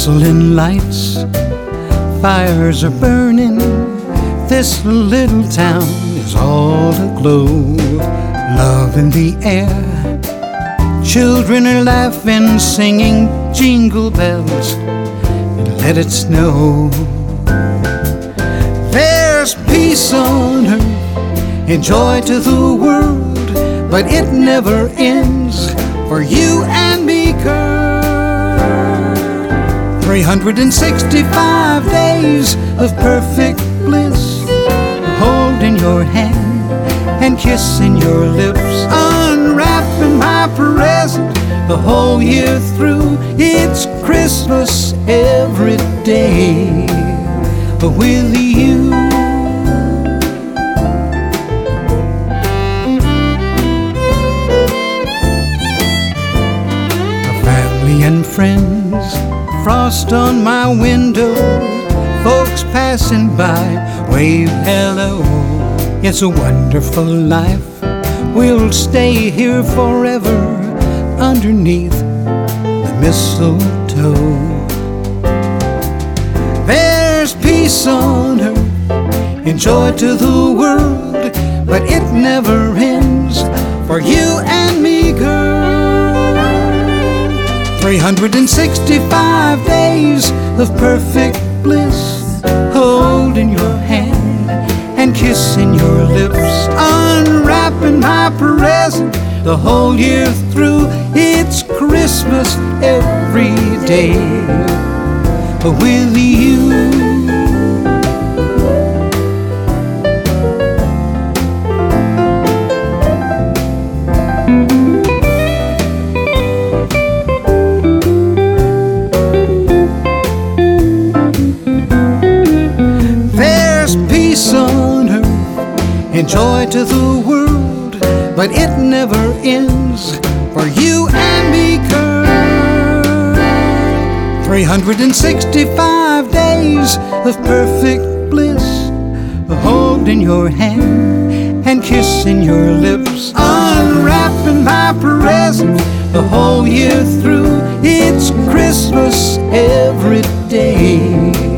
Bustling lights, fires are burning. This little town is all aglow. Love in the air, children are laughing, singing jingle bells, and let it snow. There's peace on earth and joy to the world, but it never ends for you and me, girl. 365 days of perfect bliss, holding your hand and kissing your lips, unwrapping my present the whole year through. It's Christmas every day with you. Family and friends, frost on my window, folks passing by wave hello. It's a wonderful life, we'll stay here forever underneath the mistletoe. There's peace on earth and joy to the world, but it never ends for you and me, girl. 365 days of perfect bliss, holding your hand and kissing your lips, unwrapping my present the whole year through. It's Christmas every day with you. And joy to the world, but it never ends for you and me, girl. 365 days of perfect bliss, holding your hand and kissing your lips, unwrapping my present the whole year through. It's Christmas every day